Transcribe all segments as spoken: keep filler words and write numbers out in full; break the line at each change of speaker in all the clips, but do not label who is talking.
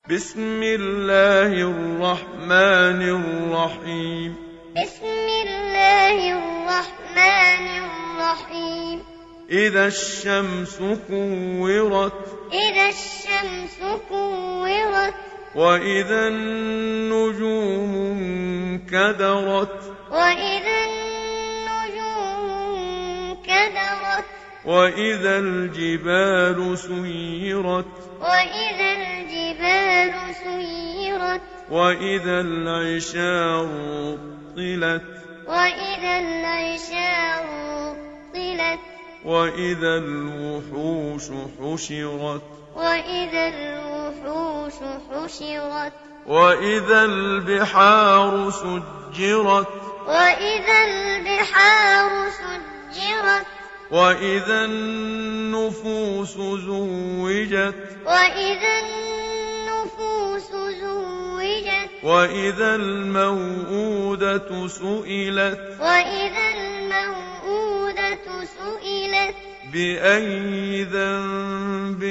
بسم الله الرحمن الرحيم
بسم الله الرحمن الرحيم
إذا الشمس كورت
إذا الشمس كورت
وإذا النجوم انكدرت
وإذا النجوم انكدرت
وإذا الجبال سيرت
وإذا الجبال سيرت
وإذا العشار طلت
وإذا العشار طلت
وإذا الوحوش حشرت
وإذا الوحوش حشرت
وإذا البحار سجرت
وإذا البحار سجرت
وإذا النفوس زوجت
وإذا النفوس زوجت
وإذا الموءودة سئلت
وإذا الموءودة سئلت
بأي ذنب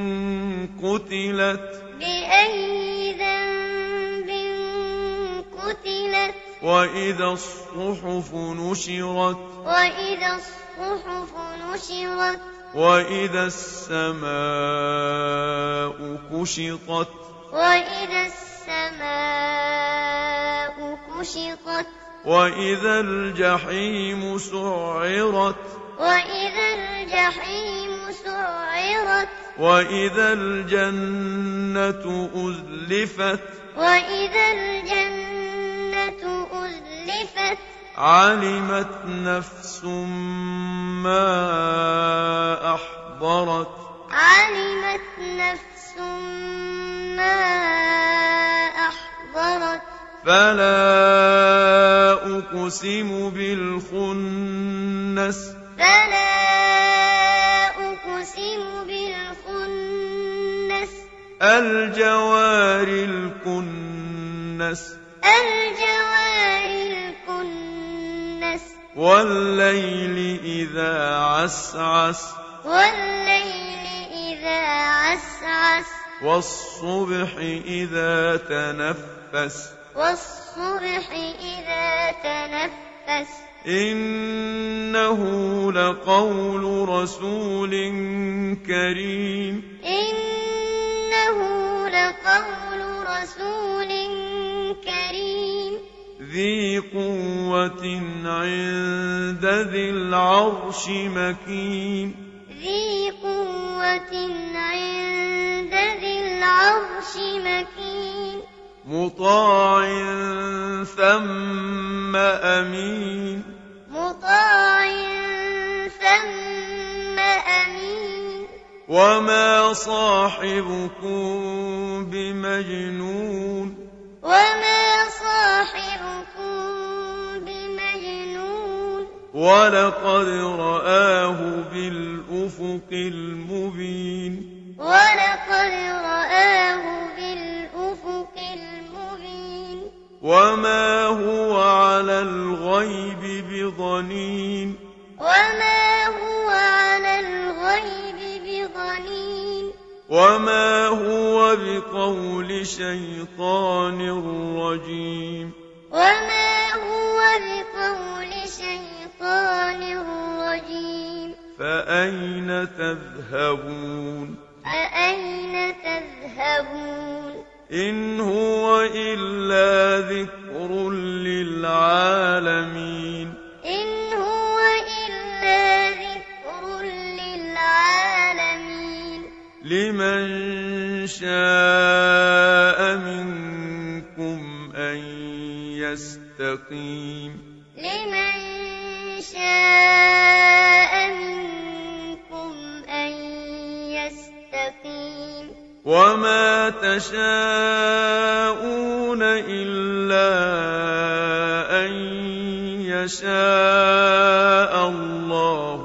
قتلت
بأي ذنب قتلت
وإذا الصحف نشرت
وإذا الصحف نشرت
وإذا السماء كشطت
وإذا السماء كشطت
وإذا الجحيم سعرت
وإذا الجحيم سعرت
وإذا الجنة أزلفت
وإذا الجنة أزلفت
علمت نفس ما أحضرت
علمت نفس ما أحضرت
فلا أقسم بالخنس
فلا أقسم بالخنس
الجوار الكنس
الجوار الكنس
والليل إذا عسعس
والليل إذا عسعس
والصبح إذا تنفس
والصبح إذا تنفس
إنه لقول رسول كريم
إنه لقول رسول كريم
ذي قوة عند ذي العرش مكين
ذي قوة عند ذي العرش مكين
مطاع ثم أمين
مطاع ثم أمين
وما صاحبكم بمجنون
وما صاحبكم بمجنون
ولقد رآه بالأفق المبين
ولقد رآه بالأفق المبين
وما هو على الغيب بضنين
وما هو على الغيب بضنين
وما هو بقول شيطان رجيم
وما هو بقول شيطان رجيم
فأين تذهبون
فأين تذهبون
إن هو إلا ذكر للعالمين
إن هو إلا ذكر للعالمين
لمن شاء منكم أن يستقيم
لمن شاء منكم أن يستقيم
وما تشاءون إلا أن يشاء الله